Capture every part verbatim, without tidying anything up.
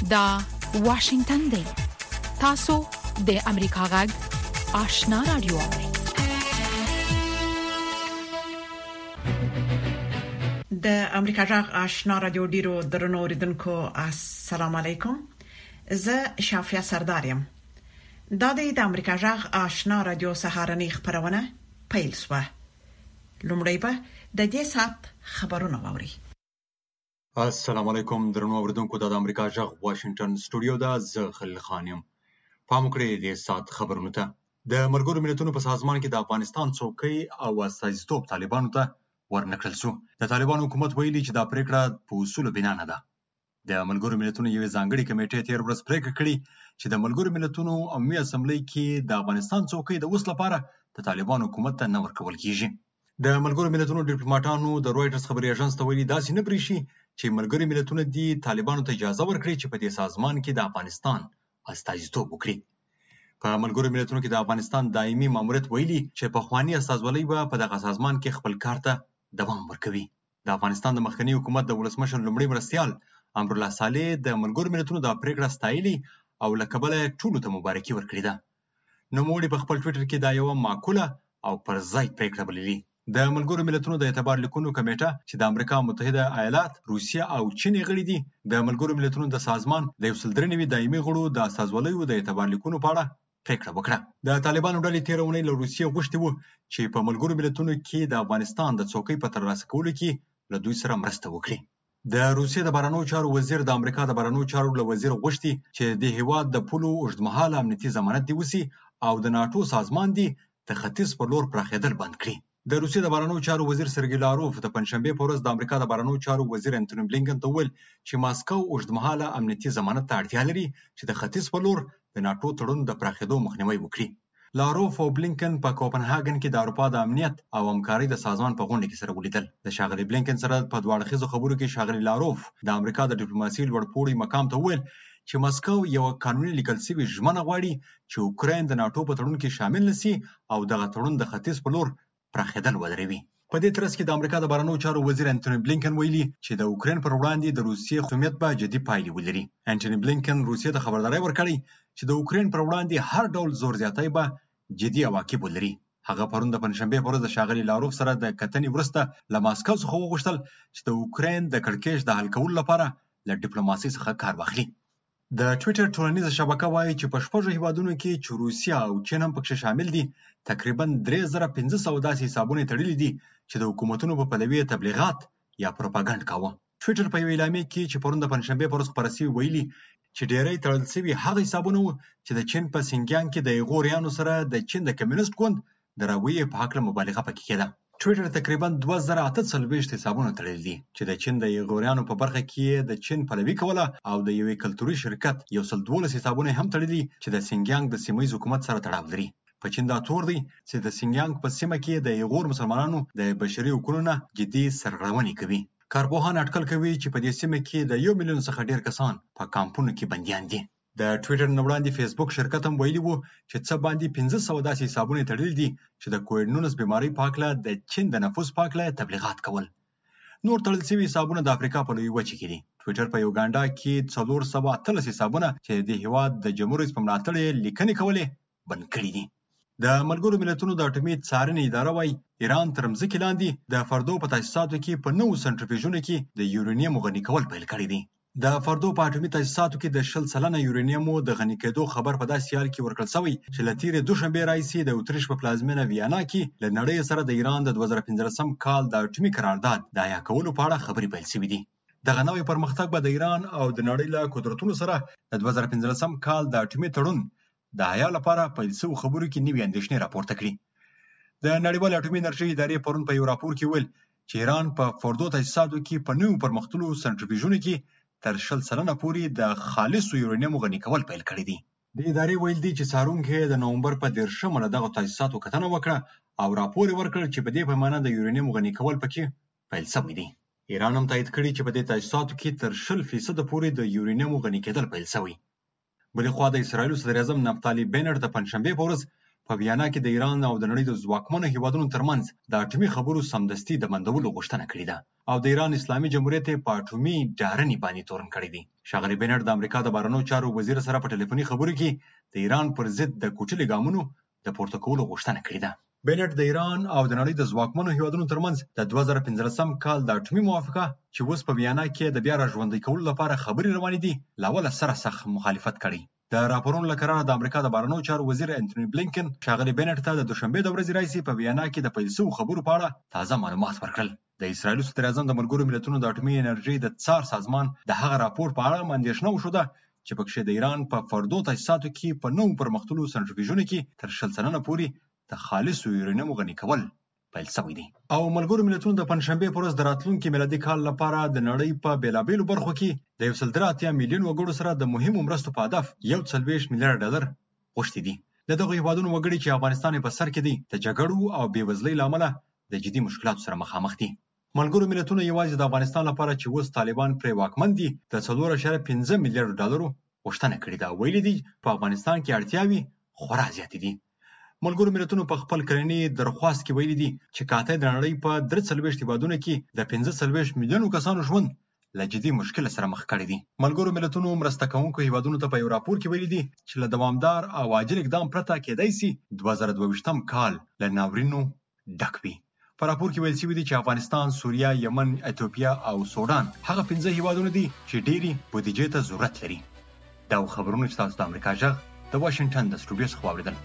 دا واشنگتن دی. تاسو د امریکا غږ آشنا رادیو اورئ. د امریکا غږ آشنا رادیو ډیرو درنو اوریدونکو السلام علیکم. زه شافیا سردارم. دا د امریکا غږ آشنا رادیو سهارنی خبرونه پیل شوه. لومړی به د دې سات خبرونه واوري. السلام علیکم درنو اوریدونکو. د امریکا غږ واشنگټن سټوډیو دا زه خلیل خان یم. پام وکړئ د سات خبرونه ته. د ملګرو ملتونو په سازمان کې د افغانستان څوکۍ او استازیتوب طالبانو ته ورنکړل شو. د طالبان حکومت ویلي چې دا پریکړه په اصولو بنا نه ده. د ملګرو ملتونو یوې ځانګړي کمیټې تیر ورځ پریکړه کړې چې د ملګرو ملتونو عمومي اسمبلی کې د افغانستان څوکۍ د اوس لپاره د طالبان حکومت ته نه ورکول کیږي. د ملګرو ملتونو ډیپلوماټانو د رويټرز خبري اژانس ته ویلي داسې نه بریښي چې ملګرو ملتونو دي طالبانو ته اجازه ورکړي چې په دې سازمان کې د افغانستان استازیتوب وکړي. په ملګرو ملتونو کې د افغانستان دایمي ماموریت ویلي چې په خواني استازولۍ به په دغه سازمان کې خپل کار ته دوام ورکوي. د افغانستان د مخکنی حکومت د ولسمشر لومړي مرستیال امرالله صالح د ملګرو ملتونو د پریکړه ستایلي او له کبله ټولو ته مبارکي ورکړې ده. نوموړي په خپل ټویټر کې دا یو معقوله او پر ځای پریکړه بللې. د ملګرو ملتونو د اعتبار لیکونو کمیټه چې د امریکا متحده ایالات، روسیه او چین غړي دي، د ملګرو ملتونو د سازمان د یو سل درې نوي دایمي غړو د استازولیو د اعتبار لیکونو په اړه پریکړه وکړه. د طالبانو ډلې تیر اونۍ له روسیې غوښتي وو چې په ملګرو ملتونو کې د افغانستان د څوکۍ په ترلاسه کولو کې له دوی سره مرسته وکړي. د روسیې د بهرنیو چارو وزیر د امریکا د بهرنیو چارو له وزیر غوښتي چې د هیواد د پولو اوږدمهاله امنیتي ضمانت دی وسی او د ناتو سازمان دی د ختیځ پر لور پراخېدل بند کړي. د روسیې د بهرنیو چارو وزیر سرګی لاروف د پنځشنبه په ورځ د امریکا د بهرنیو چارو وزیر انټونی بلینکن ته وویل چې ماسکو اوږدمهاله امنیتي ضمانت ته اړتیا لري چې د ختیځ پر لور د ناتو تړون د پراخېدو مخنیوي وکړي. لاروف او بلینکن په کوپنهاګن کې د اروپا د امنیت او همکارۍ د سازمان په غونډه کې سره ولیدل. د ښاغلي بلینکن سره په دوه اړخیزو خبرو کې ښاغلي لاروف د امریکا د ډیپلوماسۍ لوړپوړي مقام ته وویل چې ماسکو یو قانوني لیکل شوی ژمنه غواړي چې اوکراین د ناتو په تړون کې شامل نشي او دغه تړون د ختیځ په لور پراخېدل ودروي. په دې ترڅ کې د امریکا د بهرنیو چارو وزیر انټونی بلینکن ویلي چې د اوکراین پر وړاندې د روسیې خصومیت به جدي پایلې ولري. انټونی بلینکن روسیې ته خبرداری ورکړی چې د اوکراین پر وړاندې هر ډول زور زیاتی به جدي عواقب ولري. هغه پرون د پنځشنبه په ورځ د ښاغلي لاروف سره د کتنې وروسته له ماسکو څخه وغوښتل چې د اوکراین د کړکېچ د حل کولو لپاره له ډیپلوماسۍ څخه کار واخلي. د ټویټر ټولنیزه شبکه وایي چې په شپږو هیوادونو کې چې روسیه او چین هم پکې شامل دي تقریبا درې زره پنځه سوه داسې حسابونه تړلي دي چې د حکومتونو په پلوي تبلیغات یا پروپاګاندا کاوه. ټویټر په یو اعلامیه کې چې پرون د پنځشنبه په ورځ خپاره شوی ویلي چې ډیری تړل شوي هغه حسابونه وو چې د چین په سینګیانګ کې د ایغوریانو سره د چین د کمیونست ګوند د راویې په هکله مبالغه پکې کېده. ټویټر تقریبا دوه زره اته څلوېښت حسابونه تړلي دي چې د چین د ایغوریانو په برخه کې د چین پلوي کوله او د یوې کلتوري شرکت یو سل دولس حسابونه هم تړلي چې د سینګیانګ د سیمه ییز حکومت سره تړاو لري. په چین دا تور دی چې د سینګیانګ په سیمه کې د ایغور مسلمانانو د بشري حقوقو نه جدي سرغړونې کوي. کارپوهان اټکل کوي چې په دې سیمه کې د یو میلیون څخه ډیر کسان په کامپونو کې بندیان دي. د ټویټر نه وړاندې فیسبوک شرکت هم ویلي وو چې څه باندې پنځه سوه داسې حسابونه تړلي دي چې د کووډ نولس بیمارۍ په هکله د چین د نفوس په هکله تبلیغات کول. نور تړل شوي حسابونه د افریقا په لویې وچې کې دي. ټویټر په یوګانډا کې څلور سوه اتلس حسابونه چې د هیواد د جمهور رئیس په ملاتړ یې لیکنې کولې بند کړي دي. د ملګرو ملتونو د اټومي څارنې اداره وايي ایران تر مځکې لاندې د فردو په تاسیساتو کې په نوو سنټریفیوژونو کې د یورانیم غني کول پیل کړي دي. د فردو په اټومي تاسیساتو کې د شل سلنه یورانیمو د غني کېدو خبر په داسې حال کې ورکړل شوی چې له تېرې دوشنبې راهیسې د اتریش په پلازمینه ویانا کې له نړۍ سره د ایران د دوه زره پنځلسم کال د اټومي قرارداد د حیا کولو په اړه خبرې پیل شوي دي. دغه نوی پرمختګ به د ایران او د نړۍ له قدرتونو سره د دوه زره پنځلسم کال د اټومي تړون د حیا لپاره پیل شوو خبرو کې نوې اندېښنې راپورته کړي. د نړیوالې اټومي انرژۍ ادارې پرون په یو راپور کې ویل چې ایران په فردو تاسیساتو کې په نویو پرمختللو سنټریفیوژونو کې تر شل سلنه پورې د خالصو یورانیمو غني کول پیل کړي دي. د ادارې ویل دي چې څارونکي د نومبر په دېرشمه له دغو تاسیساتو کتنه وکړه او راپور یې ورکړ چې په دې پیمانه د یورانیمو غني کول پکې پیل شوی دي. ایران هم تایید کړي چې په دې تاسیساتو کې تر شل فیصده پورې د یورانیمو غني کېدل پیل شوی. بلې خوا د اسرایلو صدراعظم نفتالي بینټ د پنځشنبې په ورځ په ویانا کې د ایران او د نړۍ د ځواکمنو هیوادونو ترمنځ د اټومي خبرو سمدستي د بندولو غوښتنه کړې ده او د ایران اسلامي جمهوریت په اټومي ډارنې باندې تورن کړی دی. ښاغلي بنټ د امریکا د بهرنیو چارو وزیر سره په ټلیفوني خبرو کې د ایران پر ضد د کوچلي ګامونو د پورته کولو غوښتنه کړې ده. بنټ د ایران او د نړۍ د ځواکمنو هیوادونو ترمنځ د دوه زره پنځلسم کال د اټومي موافقه چې اوس په ویانا کې د بیا راژوندي کولو لپاره خبرې روانې دي له اوله سره سخت مخالفت کړی. د راپورونو له قراره د امریکا د بهرنیو چارو وزیر انټوني بلینکن ښاغلي بنټ ته د دوشنبه د ورځې راهیسې په ویانا کې د پیل شویو خبرو په اړه تازه معلومات ورکړل. د اسرایل صدر اعظم د ملګرو ملتونو د اټومي انرژي د څار سازمان د هغه راپور په اړه اندېښنه وښوده چې پکې د ایران په فردو تاسیساتو کې په نوو پرمختللو سنټریفیوژونو کې تر شل سلنه پورې د خالصو یورانیم غني کول پیل شوی دی. او ملګرو ملتونو د پنځشنبه په ورځ د راتلونکي میلادي کال لپاره د نړۍ په بیلابېلو برخو کې د یو سل درې اتیا میلیون وګړو سره د مهمو مرستو په هدف یو څلوېښت میلیارډ ډالر غوښتي دي. د دغو هیوادونو وګړي چې افغانستان په سر کې دی د جګړو او بېوزلۍ له امله د جدي مشکلاتو سره مخامخ دي. ملګرو ملتونو یوازې د افغانستان لپاره چې اوس طالبان پرې واکمن دي د څلور اعشاریه پنځه میلیارډ ډالرو غوښتنه کړې ده. ویلي دي په افغانستان کې اړتیاوې خورا زیاتې دي. ملګرو ملتونو په خپل کړنی درخواست کې ویلي دي چې کاته د نړۍ په درې څلوېښت هیوادونو کې د پنځه څلوېښت میلیونو کسانو ژوند له جدي مشکل سره مخ کړی دي. ملګرو ملتونو مرسته کوونکو هیوادونو ته په یو راپور کې ویلي دي چې له دوامدار او عاجل اقدام پرته کېدای شي دوه زره دوه ویشتم کال له ناورینو ډک وي. په راپور کې ویل شوي دي چې افغانستان، سوریه، یمن، ایتوپیا او سودان هغه پنځه هیوادونه دي چې ډېری بودیجې ته ضرورت لري. دا خبرونه چې تاسو د امریکا غږ د واشنگټن د سټوډیو څخه واورېدل.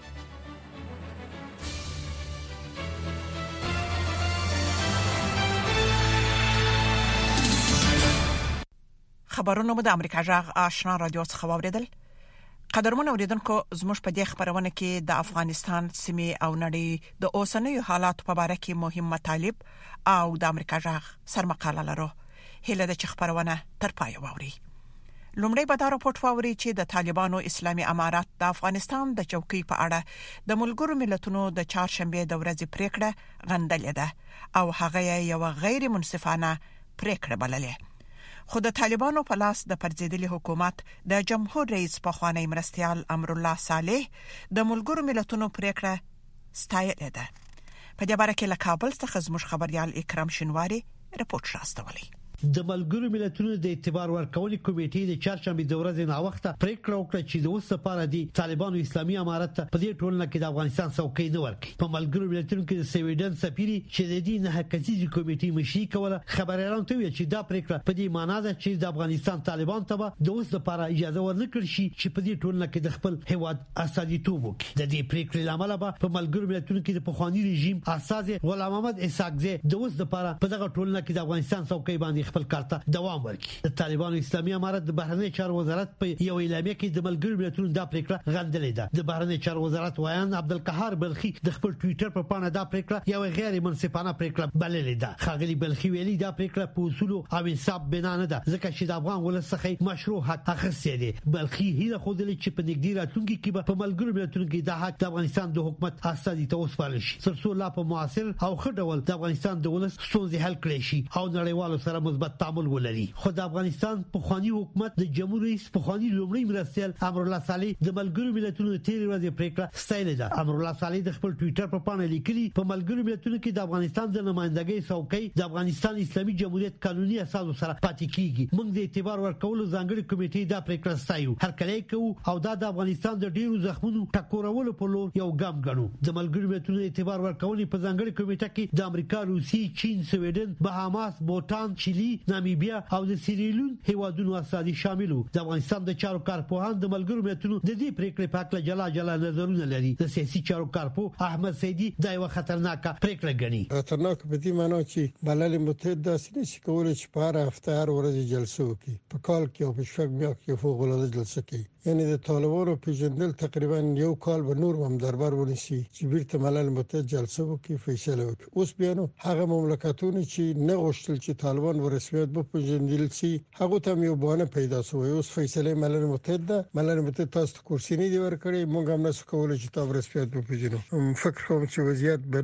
خبرونه مو د امریکا جغ آشنا رادیو څخه واوریدل. قدرمن اوریدونکو زموږ په دې خبرونه کې د افغانستان سیمې او نړۍ د اوسنیو حالاتو په اړه کې مهم مطالب او د امریکا جغ سرمقاله لرو. هله د خبرونه تر پای واوري. لومړی به دا راپورټ واوري چې د طالبانو اسلامي امارات د افغانستان د چوکۍ په اړه د ملګرو ملتونو د چهارشنبه د ورځې پریکړه غندلې ده او هغه یو غیر منصفانه پریکړه بللې. خو د طالبانو په لاس د پرځېدلي حکومت د جمهور رئیس په خوانی مرستيال امرالله صالح د ملګرو ملتونو پریکړه ستایلې ده. په دې باره کې له کابل څخه زموږ خبريال اکرام شنواری رپورټ راستولی. د ملګرو ملتونو د اعتبار ورکونې کمیټې د چهارشنبه د ورځې نه وخته پریکړه وکړه چې د اوس لپاره د طالبانو اسلامي امارت په دې ټولنه کې د افغانستان څوکۍ نه ورکړي. په ملګرو ملتونو کې د سویډن سفیر چې د دې نه کسيزي کمیټې مشري کوله خبريالانو ته ویل چې دا پریکړه په دې معنی ده چې د افغانستان طالبان ته د اوس لپاره اجازه ورنکړي شي چې په دې ټولنه کې د خپل هیواد استازیتوب وکړي. د دې پریکړې لامل به په ملګرو ملتونو کې د پخوانی رژیم اساس غلام محمد اسحاقزی د اوس لپاره په دغه ټولنه کې د افغانستان څوکۍ باندې خپل کارته دوام ورکړي. د طالبانو اسلامي امارت د بهرنی چارو وزارت په یو اعلامیه کې د ملګرو ملتونو د پریکړه غندلې ده. د بهرنی چارو وزارت وایان عبدالقهار بلخي د خپل ټوئیټر په پاڼه دا پریکړه یو غیر منصفانه پریکړه بللې ده. خاغلی بلخي ویلي دا پریکړه په اصول او انصاف بنا نه ده ځکه چې د افغان ولس څخه مشروع حق اخیستي دي. بلخي هیله خوده چې په نږدې راتلونکي کې په ملګرو ملتونو کې د حق د افغانستان د حکومت استازي ته وسپارل شي ترڅو لا په موثر او ښه ډول د افغانستان د ولس ستونزې حل کړي شي او نړیوالو سره مثبت تعامل ولري. خو د افغانستان پخوانی حکومت د جمهور رئیس پخوانی لومړی مرستيال امرالله صالح د ملګرو ملتونو د تیر ورځې پریکړه ستایلې ده. امرالله صالح د خپل ټوئیټر په پاڼه لیکلي په ملګرو ملتونو کې د افغانستان د نمائندګۍ څوکۍ د افغانستان اسلامي جمهوریت قانوني اساس سره پاتې کیږي. موږ د اعتبار ورکولو ځانګړي کمیټې دا پریکړه ستایو هر کله کوو او دا د افغانستان د ډیرو زخمونو ټکورولو په لور یو ګام ګڼو. د ملګرو ملتونو د اعتبار ورکولو په ځانګړي کمیټه کې د امریکا، روسي، چین، سویډن، بهاماس، بوتان، چيلي، نامیبیا او د سیریلیون هیوادونو اساسي شاملو. د افغانستان د چارو کارپوهان د ملګرو ملتونو د دې پریکړې په اړه جلا جلا نظرونه لري. د سیاسي چارو کارپوه احمد سیدی دا یو خطرناکه پریکړه ګڼي. خطرناک په دې معنی چې ملل متحد داسې نشي کولای چې په هر هفته هر ورځ جلسه وکړي. په کال کې او په شپږ میاشتو کې فوق العاده جلسه کوي. یعنی د طالبانو پیژندل تقریبا یو کال به نور هم دربار ونیسي چې بیرته ملل متحد جلسه وکړي فیصله وکړي. اوس بیا نو هغه مملکتونه چې نه غوښتل چې طالبان ورسمیت به پیژندل شي هغه ته یو بهانه پیدا شوی. اوس فیصله ملل متحد ده. ملل متحد تاسو کورسي نه دی ورکړي. موږ هم نسو کولای چې تاسو رسمیت به پیژنو. فکر کوم چې وضعیت به نور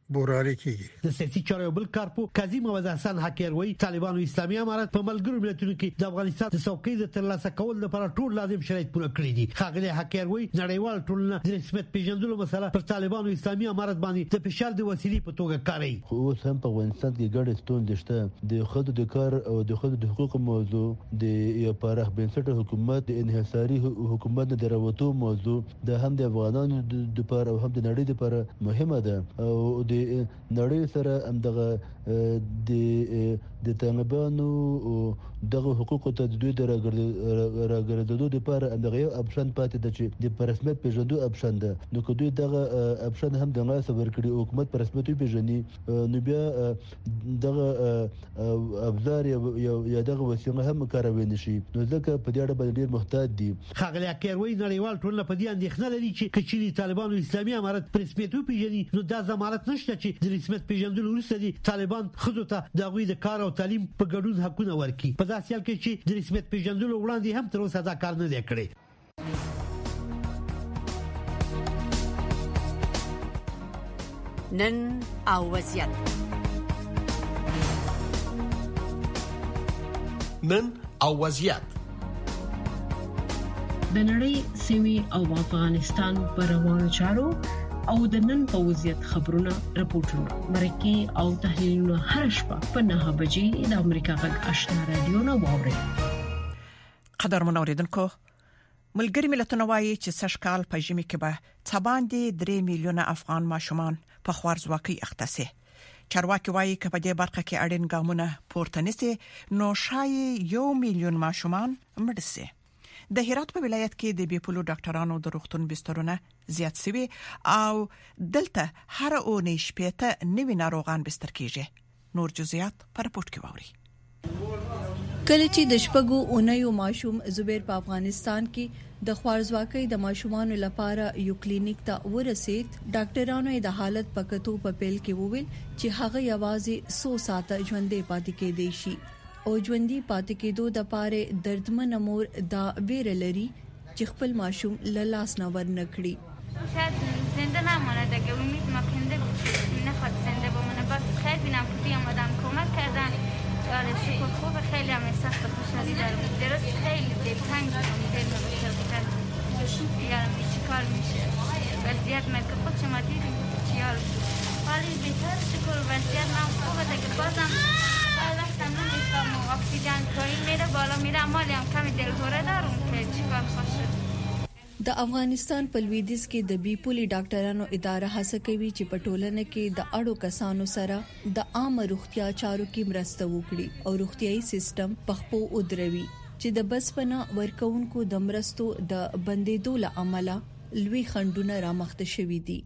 بوراري کیږي. د سیاسي چارو بل کارپو کاظم عوض حسن حکیر وی طالبانو اسلامي امارت په ملګرو ملتونو کې د افغانستان د څوکۍ د ترلاسه کول لپاره ټول لازم شرایط پوره کړی دي. ښاغلی حکیر وی نړیوال ټولنه د رسمیت پیژندلو مسله پر طالبانو اسلامي امارت باندې د فشار د وسیلې په توګه کاروي. خو اوس هم په افغانستان کې ګډ ستونزې شته. د خلکو د کار او د خلکو د حقوقو موضوع، د یو پراخ بنسټه حکومت د انحصاري حکومت د درواتو موضوع د هم د افغانانو د لپاره او هم د نړۍ لپاره مهمه ده او د نړۍ سره هم دغه د د طالبانو دغه حقوقو ته د دوی د راګرځېدو لپاره دغه یو اپشن پاتې ده چې د پرسمت پیژندو اپشن ده. نو که دوی دغه اپشن هم د ناس ورکړي حکومت پرسمت پیژني نو بیا دغه ابزار یا دغه وسیله هم کاروي نشي. نو ځکه په دې اړه باندې ډیر محتاط دي. ښاغلی اکیروي نړیوال ټولنه په دې اندېښنه لري چې کچېرې طالبانو اسلامي امارت پرسمت پیژني نو دا ضمانت نشته چې د رسمیت پیژندلو وروسته دي طالبان خود ته د غوي د کار او تعلیم په ګډون حقونه ورکړي. په داسې حال کې چې د رسمیت پیژندلو وړاندې هم تر اوسه دا کار نه دی کړی. نن او وضعیت نن او وضعیت د نړۍ سیمې او افغانستان پر روانو چارو او د نن په وضعیت خبرونه راپورټونه مرکه او تحلیلونه هر شپه په نه بجې د امریکا غږ آشنا رادیو نو واوري. قدر منوریدونکو ملګری ملتونه وایي چې سشکال په ژمي کې به څباندې درې میلیونه افغان ماشومان په خوارزواکۍ اخته سي. چارواکي وایي چې په دې برخه کې اړین ګامونه پورته نشي نو شاید یو میلیون ماشومان مړ شي. د هرات په ولایت کې د بیپولو ډاکټرانو د روغتون بسترونه زیات شوي او دلته هر اونۍ شپږ نوي ناروغان بستر کیږي. نور جزئیات پر رپورت کې ووري. کله چې د شپږو اونیو ماشوم زبیر په افغانستان کې د خوارزواکۍ د ماشومانو لپاره یو کلینیک ته ورسید، ډاکټرانو د حالت په کتو په پیل کې وویل چې هغه یوازې څو ساعته ژوندې پاتې کېدی شي او ژوندۍ پاتې کېدو د پاره دردمن مور دا ویره لري چې خپل ماشوم له لاس نه ور نکړي. شاید زنده نمونه دیگه، امید ما کنده نخواد زنده بمونه. بس خیلی بینم که بیامدن کمک کردن. آره شکر خوب، خیلی هم احساس خوشحالی دارم. درست خیلی دلتنگ بودم، دل بسیار بودن. یارم چیکار میشه؟ وضعیت من که خود شما دیدیم چیار ولی بهتر شکر وضعیت من خوبه دیگه. بازم وقتم نمیستم و اکسیژن پایین میره بالا میره، اما هم کمی دلهوره دارم که چیکار خوشه. د افغانستان په لویدیځ کې د بیپولي ډاکټرانو اداره هڅه کوي چې په ټولنه کې د اړو کسانو سره د عام روغتیا چارو کې مرسته وکړي او روغتيایي سیستم په خپو ودروي چې د بسپنا ورکوونکو د مرستو د بندیدو له امله لوی خندونه رامخته شوې دي.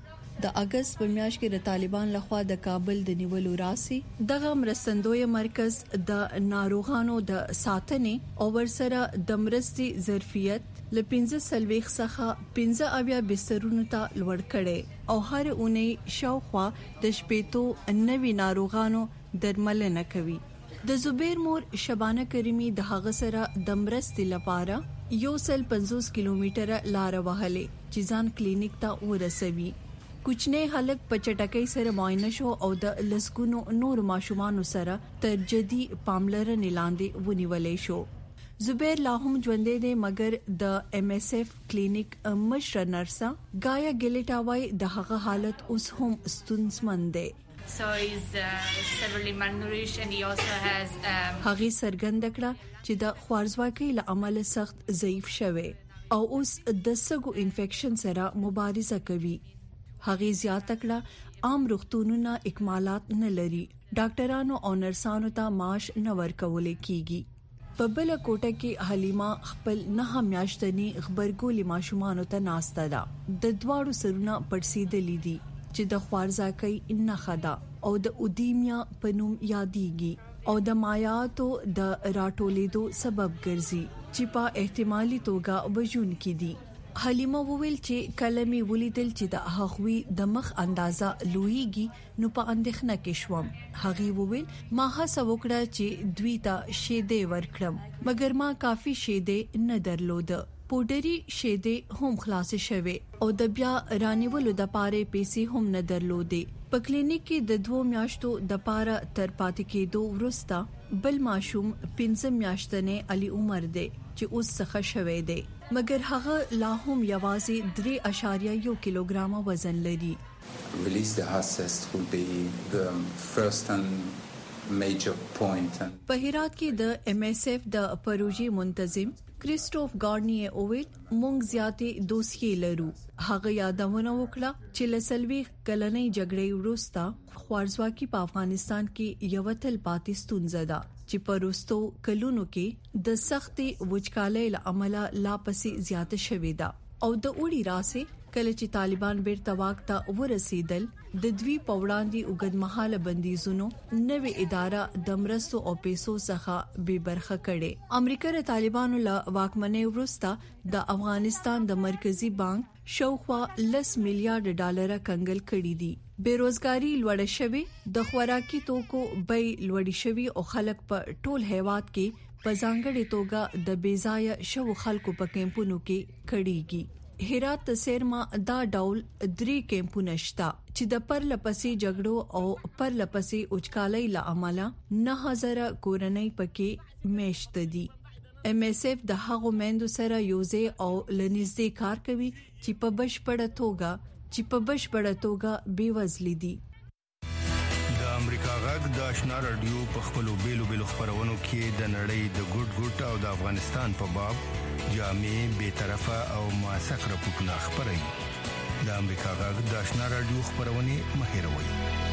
د اگست په میاشت کې د طالبان لخوا د کابل د نیولو راسي دغه مرستندوی مرکز د ناروغانو د ساتنې او ورسره د مرستې ظرفیت ل پنځه سلويخ څخه پنځه اویا بسترونو ته لوړ کړي او هر اونۍ شاوخوا د شپېتو نوي ناروغانو درملنه کوي. د زبیر مور شبانه کریمی د هغه سره د مرستې لپاره یو سل پنځوس کیلومتره لار وهلې چې ځان کلینیک ته ورسوي. کوچنی هلک په چټکۍ سره معاینه شو او د لسګونو نور ماشومان سره تر جدي پاملرنې لاندې ونیولې شو. زبیر لا هم ژوندې دی مګر د ایم ایس اف کلینیک مشر نرسه گایا ګلیټاوای د هغه حالت اوس هم ستونزمن دی. So he's uh, severely malnourished and he also has um... هغه سرګند کړه چې د خوارزواکۍ له امله سخت ضعیف شوی او اوس د سګو انفیکشن سره مبارزه کوي. هغه زیاته کړه عام روغتونونه اکمالات نه لري، ډاکټرانو او نرسانو ته معاش نه ورکول کیږي. په بل کوټه کې حلیمه خپل نه میاشتنی خبرګولې ماشومانو ته ناسته ده. د دواړو سرونه پړسیدلې دي چې د خوارزواکۍ نه خدا او د اودیمیا په نوم یادېږي او د مایعاتو د راټولېدو سبب ګرځي چې په احتمالي توګه وژون کې دي. حلیمه وویل چې کلمې ولیدل چې د هغوی د مخ اندازا لویږي نو په اندېښنه کې شوم. هغه وویل ما هڅه وکړه چې دوی ته شیدې ورکړم مګر ما کافي شیدې نه درلود. پودري شیدې هم خلاص شوه او د بیا رانیولو د پاره پیسې هم نه درلودې. په کلینیک کې د دوه میاشتو د پاره تر پاتې کېدو وروسته بل ماشوم پنځه میاشتنې علي عمر دی چې اوس څخه شوی دی مګر هغه لا هم یوازې درې اشاریه یو کیلوګرام وزن لري. Release the heart test will be the first and major point. په هرات کې د ایم ایس اف د پروژې منتظم کریسټوف گارنیه اوویل مونږ زیاتې دوسیې لرو. هغه یادونه وکړه چې لسلوي کلنۍ جګړې وروسته خوارزواکي په افغانستان کې یو تل پاتې ستونزه ده چې پروستو کلونو کې د سختې وچکالۍ لامل لا پسې زیاته شوې ده او د اوړي راسه کله چې طالبان بیرته واک ته ورسېدل د دوی پوړاندې وګدمحاله بندیزونو نوې اداره د مرستو او پیسو څخه به برخه کړي. امریکا د طالبانو له واکمنۍ وروسته د افغانستان د مرکزی بانک شاوخوا لس میلیارډ ډالر کنګل کړي دي. بیروزګاری لوړه شوې د خوراکي توکو بیې لوړې شوې او خلک په ټول هیواد کې په ځانګړي توګه د بیځای شو خلکو په کیمپونو کې کړيږي. هرات سیرما دا ډول درې کیمپونه شته چې د پرلپسې جګړو او پرلپسې اوچکالۍ لامل نه هزاره کورنۍ پکې میشت دي. ایم ایس اف د هغو مندو سره یوځای او لنیزدې کار کوي چې په بشپړه توګه چې په بشپړه توګه بیوزلي دي. د امریکا غږ د آشنا رادیو په خپلو بیلو بیلو خبرونو کې د نړۍ د ګډ ګډ او د افغانستان په باب جامع به طرفه او موثق راپورټونه خبري. د امریکا غږ د آشنا رادیو خبرونه مهیروي.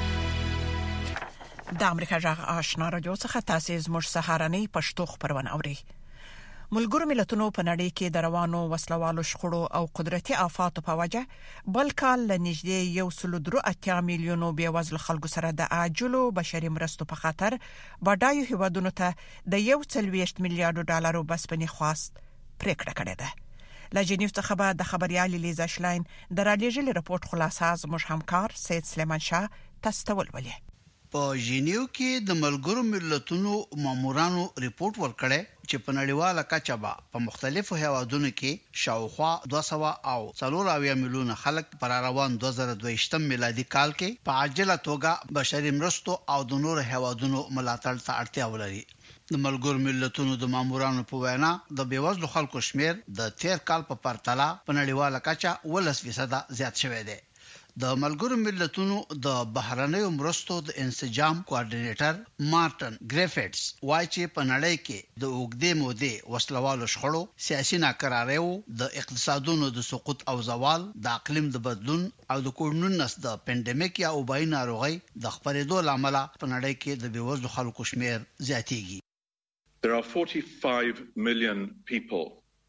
د امریکا غږ آشنا رادیو څخه تاسو زموږ سهارنۍ پښتو خبرونه اورئ. ملګرو ملتونو په نړۍ کې د روانو وسلوالو شخړو او قدرتي آفاتو په وجه بل کال لنږدې یو سل درو اتیا میلیونو بیوزلو خلکو سره د عاجلو بشري مرستو په خاطر بډایو هیوادونو ته د یو څلويشت میلیارډ ډالرو بسپنې خواست پریکړه کړې ده. له جنیو څخه به د خبريالي لیزا شلاین د راډیوژل رپورت خلاصه زموږ همکار سید سلیمان شاه تاسو ته ولولي. په جنیو کې د ملګرو ملتونو مامورانو ریپورت ورکړی چې په نړیواله کچه په مختلفو هیوادونو کې شاوخوا دوه سوه او څلور اویا میلیونه خلک پر روان دوه زره دوه میلادي کال کې په عاجله توګه بشري مرستو او د نور هیوادونو ملاتړ ته اړتیا ولري. د ملګرو ملتونو د مامورانو په وینا د بیوزلو خلکو شمیر د تیر کال په پرتله په نړیواله کچه ولس فیصد زیات شوی دی. د ملګرو ملتونو د بهرنیو مرستو د انسجام کوارډینیټر مارټن ګریفټس وايي چې په نړۍ کې د اوګدې مودې وسلوالو شخړو سیاسي ناکراریو د اقتصادونو د سقوط او زوال د اقلیم د بدلون او د کورونا د پاندیمیک یا وبای ناروغي د خپرېدو لامل په نړۍ کې د بیوزلو خلکو شمیر زیاتېږي. There are forty-five million people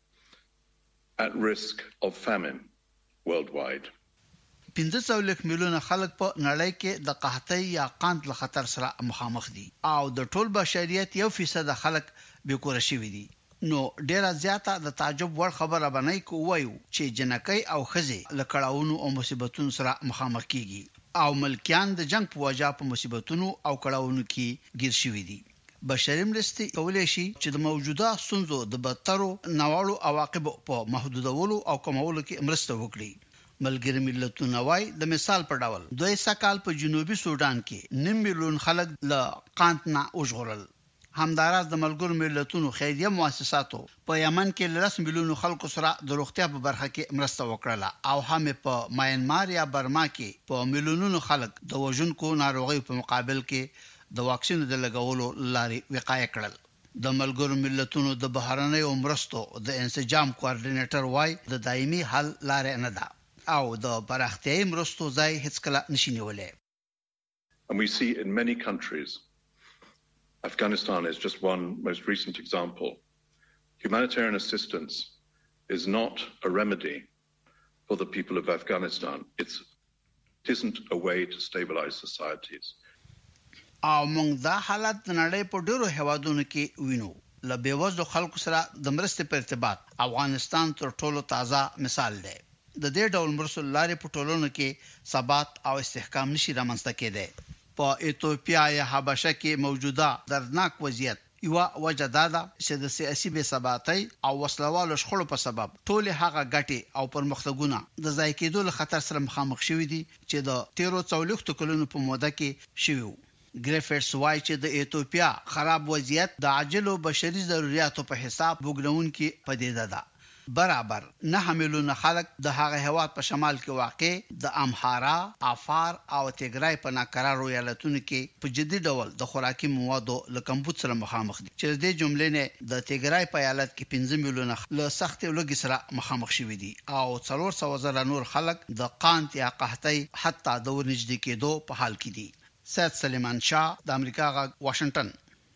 at risk of famine worldwide. پنځه سوه میلیونه خلک په نړۍ کې د قحطۍ یا قحط له خطر سره مخامخ دي او د ټول بشریت یو فیصد خلک بیکور شوي دي. نو ډیره زیاته د تعجب وړ خبره باندې کوي چې جنکۍ او خزي له کړهونو او مصیبتونو سره مخامخ کیږي او ملکیان د جنگ په وجه په مصیبتونو او کړهونو کې گیر شوي دي. بشري مرستې کولای شي چې د موجوده ستونزو د بدترو نواړو عواقب په محدودولو او کمولو کې مرسته وکړي. ملګری ملتونه وايي د مثال په ډول دوی سکهال په جنوبي سودان کې نیم میلیون خلک له قحط نه وژغورل. همداراز د ملګرو ملتونو خیریه مؤسساتو په یمن کې لس میلیون خلکو سره د روغتیا په برخه کې مرسته وکړه او هم په ماینمار یا برما کې په میلیونونو خلک د وژونکو ناروغیو په مقابل کې د واکسین د لګولو لارې وقایع کړل. د ملګرو ملتونو د بهرنیو مرستو د انسجام کوارډینیټر وايي د دایمي حل لارې نه ده او د پراختیايي مرستو ځای هیڅ کله نشي نیولای. And we see in many countries, Afghanistan is just one most recent example. Humanitarian assistance is not a remedy for the people of Afghanistan. It's, it isn't a way to stabilize societies. او موږ دا حالت د نړۍ په ډیرو هیوادونو کې وینو. له بیوزلو خلکو سره د مرستې په ارتباط افغانستان تر ټولو تازه مثال دی. د دې ډول مرستو لارې په ټولنو کې ثبات او استحکام نشي رامنځته کېدی. په ایتوپیا یا حبشه کې موجوده دردناک وضعیت یو وجه دا ده چې د سیاسي بې ثباتۍ او وسلوالو شخړو په سبب ټول هغه ګټې او پرمختګونه د ځای کېدو له خطر سره مخامخ شوي دي چې د تیرو څولښت کلونو په موده کې شوي وو. ګریفټس وایي چې د ایتوپیا خراب وضعیت د عاجلو بشري ضرورتو په حساب وګڼونکو پدیده ده. برابر نه ملیونه خلک د هغه هواد په شمال کې واقع د امحارا، افار او تیګرای په ناقرار ولایتونو کې په جدي ډول د خوراکي موادو له کمبود سره مخامخ دي چې د جملې نه د تیګرای په ایالت کې پنځه ملیونه له سخت لوګي سره مخامخ شوي دي او څلور سوه زره نور خلک د قحط یا قحطۍ حتی د ورنږدې کېدو په حال کې دي. سید سلیمان شاه د امریکا غږ واشنگټن.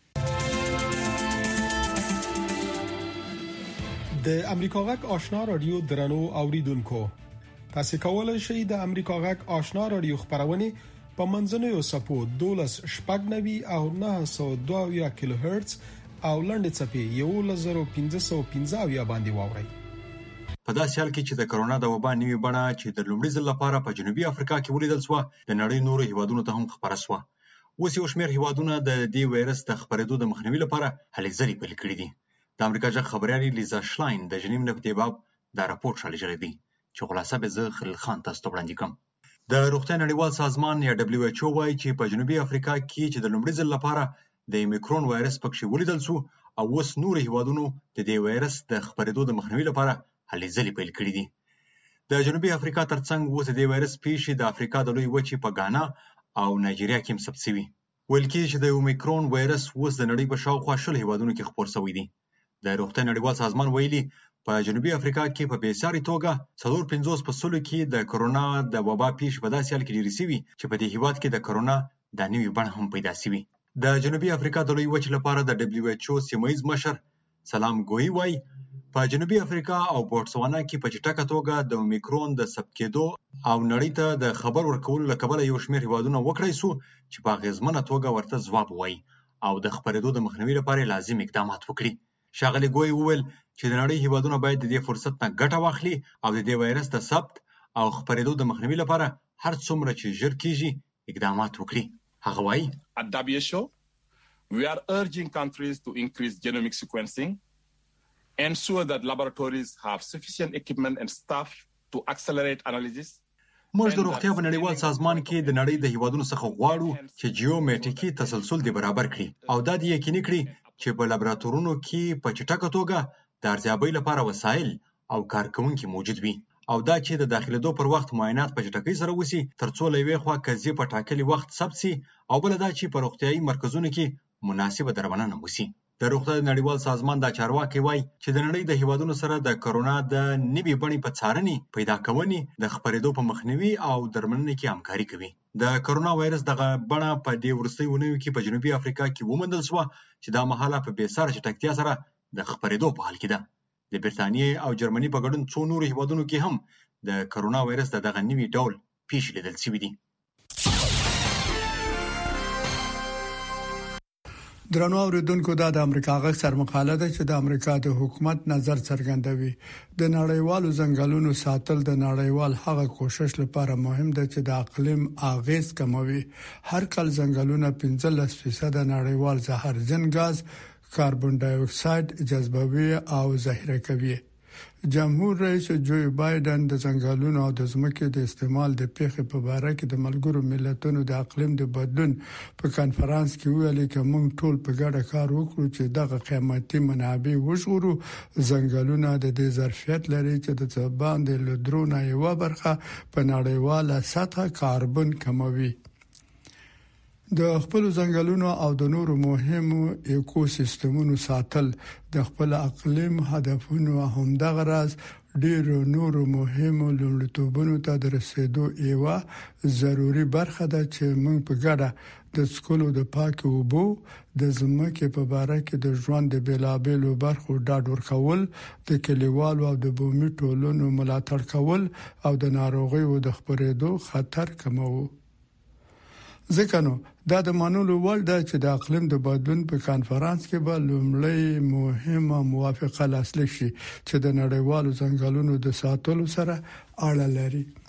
د امریکا غږ آشنا رادیو درنو اوریدونکو، تاسو کولای شئ د امریکا غږ آشنا رادیو خبرونه په منځنوي سپو دولس شپږ نوي او نه سوه دوه کیلو هرتز او لنډ چپی یو لزر پنځه سوه پنځه باندې واورئ. په داسې حال کې چې د کرونا د وبا نوې بڼه چې د لومړي ځل لپاره په جنوبي افریقا کې ولیدل شو، د نړۍ نورو هیوادونو ته هم خبره شوه. اوس یو شمېر هیوادونه د دې وایرس د خپرېدو د مخنیوي لپاره هلې ځلې پیل کړي دي. د امریکا ځخ خبريالي لیزا شلاین د جنیو نه په باب دا راپور شالې دی چې خلاصه به زه خلیل خان تاسو ته وړاندې کوم. د روغتیا نړیوال سازمان یا دبليو ایچ او وايي چې په جنوبي افریقا کې چې د لومړي ځل لپاره د اومیکرون وایرس پکې ولیدل شو او اوس نور هیوادونو د دې وایرس د خپرېدو د مخنیوي لپاره هلې ځلې پیل کړي دي. د جنوبي افریقا ترڅنګ اوس د دې وایرس پیښې د افریقا د لوی وچې په غانا او نایجیریا کې هم ثبت شوي. ویل کېږي چې د اومیکرون وایرس اوس د نړۍ په شاوخوا شل هیوادونو کې خپور شوی دی. د روغتیا نړیوال سازمان ویلي په جنوبي افریقا کې په بیساري توګه څلور پنځوس په سلو کې د کرونا د وبا پیښې په داسې حال کې ډېرې شوي چې په دې هیواد کې د کرونا د نوې بڼه هم پیدا شوي. د جنوبي افریقا د لوی وچې لپاره د دبليو ایچ او سیمه ییز مشر سلام ګوي وایي په جنوبي افریقا او بوتسوانا کې په چټکه توګه د اومیکرون د ثبت کېدو او نړۍ ته د خبر ورکولو له کبله یو شمېر هیوادونه وکړای شو چې په اغېزمنه توګه ورته ځواب ووایي او د خپرېدو د مخنیوي لپاره لازم اقدامات وکړي. ښاغلي ګوی وویل چې د نړۍ هیوادونه باید د دې فرصت نه ګټه واخلي او د دې وایرس د ثبت او خپرېدو د مخنیوي لپاره هر څومره چې ژر کېږي اقدامات وکړي. هغه وایي At W H O, we are urging countries to increase genomic sequencing, ensure that laboratories have sufficient equipment and staff to accelerate analysis. موږ د روغتیا په نړیوال سازمان کې د نړۍ د هیوادونو څخه غواړو چې جیومټریکي تسلسل دې برابر کړي او دا دې یقیني کړي چې په لابراتورونو کې په چټکه توګه د ارزیابۍ لپاره وسایل او کارکونکي موجود وي او دا چې د داخليدو پر وخت معاینات په چټکۍ سره وسی ترڅو له یوې خوا قضیه په ټاکلي وخت ثبت شي او بل دا چې په روغتیايي مرکزونو کې مناسبه درملنه وسی. د روغتیا نړیوال سازمان د چارواکي وایي چې د نړۍ د هیوادونو سره د کرونا د نوې بڼې په څارنې پیدا کونې د خپرېدو په مخنیوي او درملنې کې همکاري کوي. د کرونا وایرس دغه بڼه په دې وروستیو اونیو کې په جنوبي افریقا کې وموندل شوه چې دا مهاله په بېساره چټکتیا سره د خپرېدو په حال کې ده. د برتانیې او جرمني په ګډون څو نورو هیوادونو کې هم د کرونا وایرس د دغه نوي ډول پیښې لیدل شوي دي. درنو اوریدونکو، دا د امریکا غږ سر مقاله ده چې د امریکا د حکومت نظر څرګندوي. د نړیوالو ځنګلونو ساتل د نړیوال هغه کوشش لپاره مهم ده چې د اقلیم اغیز کموي. هر کال ځنګلونه پنځلس فیصد نړیوال زهرجن غاز کاربن ډای اکساید جذبوي او ذخیره کوي. جمهور رئیس جو بایدن د ځنګلونو او د ځمکې د استعمال د پیښې په اړه کې د ملګرو ملتونو د اقلیم د بدلون په کانفرنس کې ویلي چې موږ ټول په ګډه کار وکړو چې دغه قیمتي منابع وژغورو. ځنګلونه د دې ظرفیت لري چې د ځبان د لدرونه یو برخه په نړیواله سطح کاربن کموي. د خپل ځنګلونو او د نورو مهمو ایکوسیستمونو ساتل د خپل اقلیم هدفونو همدغه راز ډیرو نورو مهمو لومړیتوبونو ته د رسیدو یوه ضروری برخه ده چې موږ په ګډه د سکولو د پاکو اوبو د ځمکې په اړه کې د ژوند د بیلابېلو برخو ډاډ ورکول، د کلیوالو او د بومي ټولنو ملاتړ کول او د ناروغیو د خپرېدو خطر کموي. ځکه نو دا د منلو وړ ده چې د اقلیم د بدلون په کانفرنس کې به لومړی مهمه موافقه لاسلیک شي چې د نړیوالو ځنګلونو د ساتلو سره اړه لري.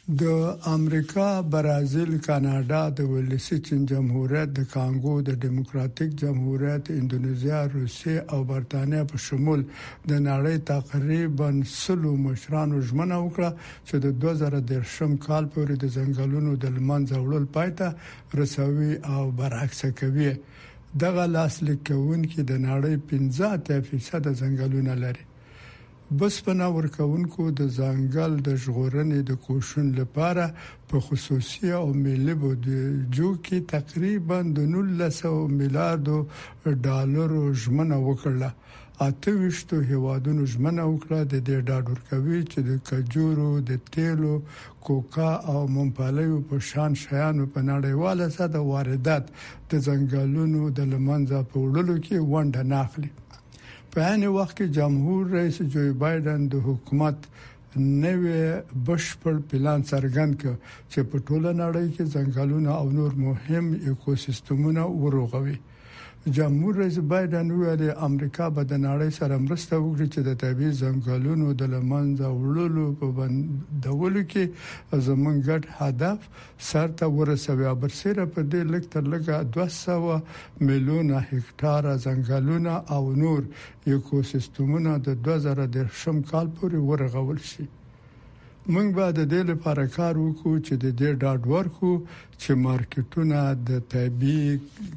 د امریکا، برازیل، کاناډا، د ولسی چین جمهوریت، د کانګو، د ډیموکراتیک جمهوریت، انډونیزیا، روسیه او برتانیې په شمول د نړۍ تقریبا سلو مشرانو ژمنه وکړه چې د دوه زره دېرشم کال پورې د ځنګلونو د لمنځه وړل پاتې رسوي او برعکس کوي. دغه لاسلیک کوونکي د نړۍ پنځه اتیا فیصد ځنګلونه لري. بسپنه ورکوونکو د ځنګل د ژغورنې د کوشش لپاره په خصوصي او ملي بودیجو کې تقریبا د نولس میلیارډ ډالرو ژمنه وکړه. اته ویشتو هیوادونو ژمنه وکړه د دې ډاډ ورکوي چې د کجورو، د تیلو، کوکا او ممپلیو په شان شیانو په نړیواله سطح واردات د ځنګلونو د لمنځه په وړلو کې ونډه نه اخلي. په عین وخت کې جمهور رئیس جو بایدن د حکومت نوې بشپړ پلان څرګند کړ چې په ټوله نړۍ کې ځنګلونه او نور مهم ایکوسیستمونه ورغوي. جمهور رئیس بایدن ویلي امریکا به د نړۍ سره مرسته وکړي چې د طبیعي ځنګلونو د لمنځه وړلو په بندولو کې زموږ ګډ هدف سرته ورسوي. برسره په دې لږ تر لږه دوه سوه میلیونه هکتاره ځنګلونه او نور ایکوسیستمونه د دوه زره دېرشم کال پورې ورغول شي. موږ به د دې لپاره کار وکړو چې د دې ډاډ ورکړو چې مارکیټونه د طبیعي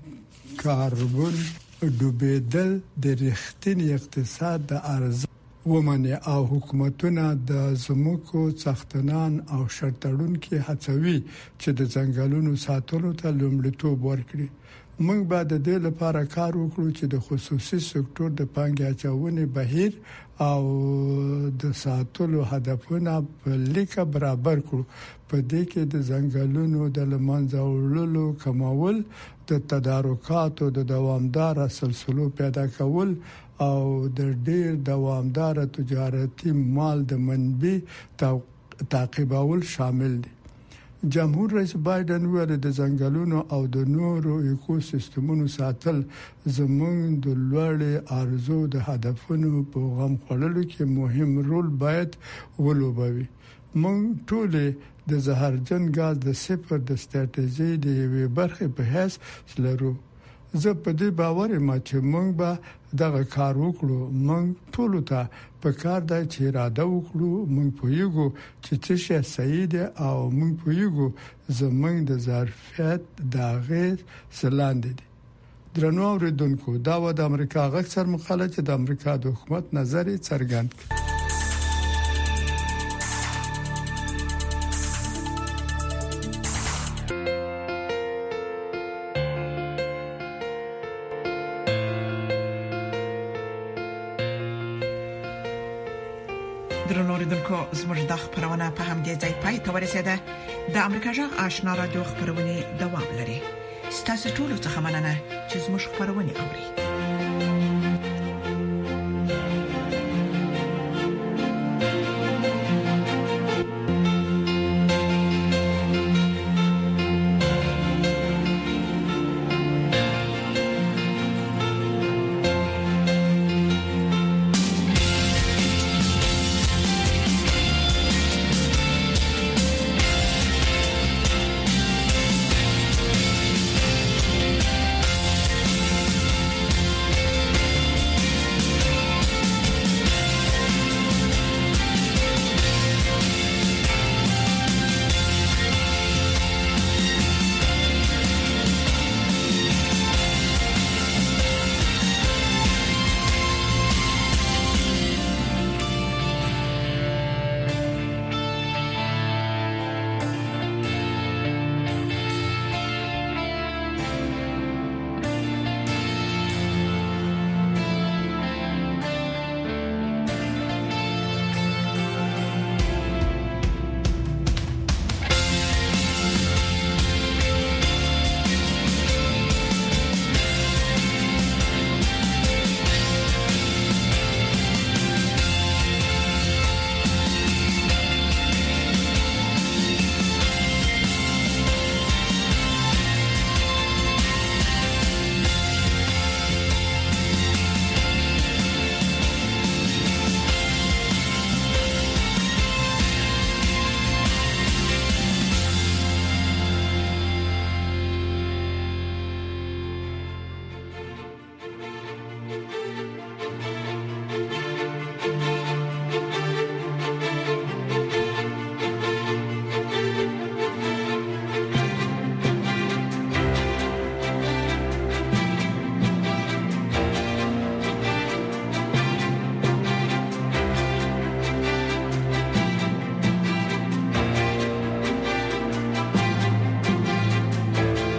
کاربن ډوبېدل د رښتینی اقتصاد د ارزښت ومني او حکومتونه د زموږو څښتنان او شرطړونکو هڅوي چې د ځنګلونو ساتلو ته لومړیتوب ورکړي. موږ به د دې لپاره کار وکړو چې د خصوصي سکتور د پانګې اچونې بهیر او د ساتلو هدفونه په لیکه برابر کړو. په دې کې د ځنګلونو د لمنځه وړلو کمول، د تدارکاتو د دوامدار سلسلو پیدا کول او د ډیر دوامدار تجارتي مال د منبع تعقیبول شامل دي. جمهور رئیس بایدن ویل د ځنګلونو او د نورو ایکوسیستمونو ساتل زموږ د لوړې ارزو د هدفونو په غم خړلو کې مهم رول باید ولوبوي. موږ ټول د زهرجن غاز د صفر د ستراتیژي د یوې برخې په حیث لرو. زه په دې باور یم چې موږ به دغه کار وکړو. موږ ټول ته په کار دی چې اراده وکړو. موږ پوهیږو چې څه شی صحیح دی او موږ پوهیږو زموږ د ظرفیت د غیر سلاندې دي. درنو اوریدونکو، دا و د امریکا غږ سر مقاله چې د امریکا د حکومت نظر څرګند کړ. درنوریدونکو، زموږ د خبرونه په همدې ځای پای ته ورسیده. د امریکا جغ آشنا رادیو خبرونه دوام لري. ستاسو ټول څه مننه چې زموږ خبرونه اوري.